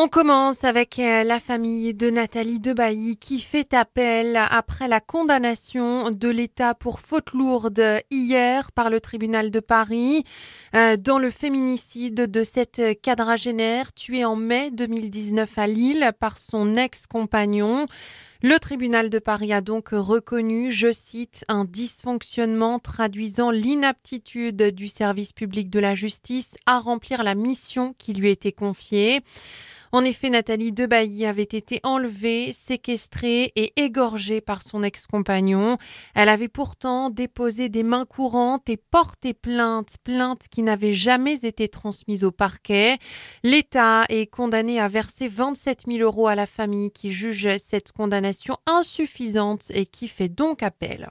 On commence avec la famille de Nathalie Debailly qui fait appel après la condamnation de l'État pour faute lourde hier par le tribunal de Paris dans le féminicide de cette quadragénaire tuée en mai 2019 à Lille par son ex-compagnon. Le tribunal de Paris a donc reconnu, je cite, un dysfonctionnement traduisant l'inaptitude du service public de la justice à remplir la mission qui lui était confiée. En effet, Nathalie Debailly avait été enlevée, séquestrée et égorgée par son ex-compagnon. Elle avait pourtant déposé des mains courantes et porté plainte qui n'avait jamais été transmise au parquet. L'État est condamné à verser 27 000 € à la famille qui juge cette condamnation insuffisante et qui fait donc appel.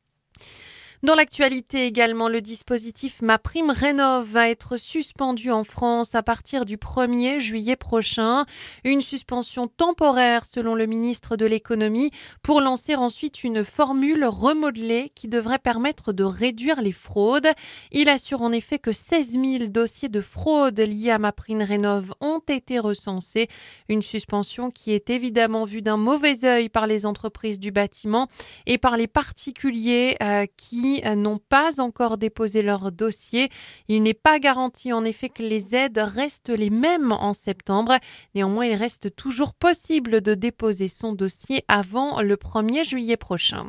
Dans l'actualité également, le dispositif MaPrimeRénov' va être suspendu en France à partir du 1er juillet prochain. Une suspension temporaire selon le ministre de l'économie pour lancer ensuite une formule remodelée qui devrait permettre de réduire les fraudes. Il assure en effet que 16 000 dossiers de fraude liés à MaPrimeRénov' ont été recensés. Une suspension qui est évidemment vue d'un mauvais œil par les entreprises du bâtiment et par les particuliers qui n'ont pas encore déposé leur dossier. Il n'est pas garanti en effet que les aides restent les mêmes en septembre. Néanmoins, il reste toujours possible de déposer son dossier avant le 1er juillet prochain.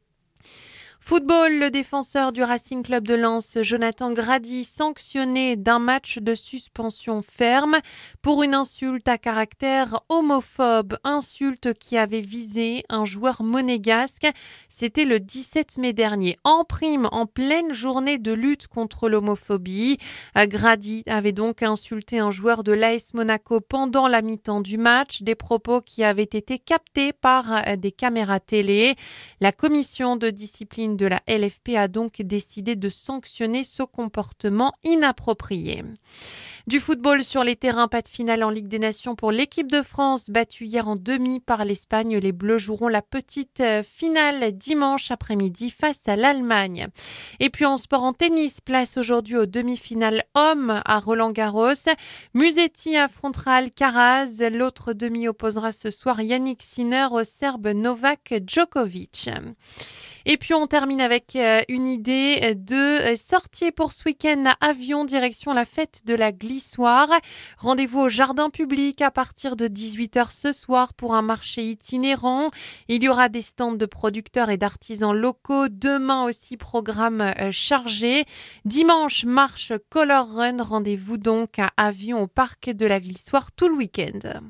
Football, le défenseur du Racing Club de Lens, Jonathan Grady, sanctionné d'un match de suspension ferme pour une insulte à caractère homophobe, insulte qui avait visé un joueur monégasque. C'était le 17 mai dernier. En prime, en pleine journée de lutte contre l'homophobie, Grady avait donc insulté un joueur de l'AS Monaco pendant la mi-temps du match, des propos qui avaient été captés par des caméras télé. La commission de discipline de la LFP a donc décidé de sanctionner ce comportement inapproprié. Du football sur les terrains, pas de finale en Ligue des Nations pour l'équipe de France, battue hier en demi par l'Espagne. Les Bleus joueront la petite finale dimanche après-midi face à l'Allemagne. Et puis en sport en tennis, place aujourd'hui aux demi-finales hommes à Roland-Garros. Musetti affrontera Alcaraz. L'autre demi opposera ce soir Yannick Sinner au Serbe Novak Djokovic. Et puis on termine avec une idée de sortie pour ce week-end à Avion, direction la fête de la Glissoire. Rendez-vous au jardin public à partir de 18h ce soir pour un marché itinérant. Il y aura des stands de producteurs et d'artisans locaux. Demain aussi, programme chargé. Dimanche, marche Color Run. Rendez-vous donc à Avion au parc de la Glissoire tout le week-end.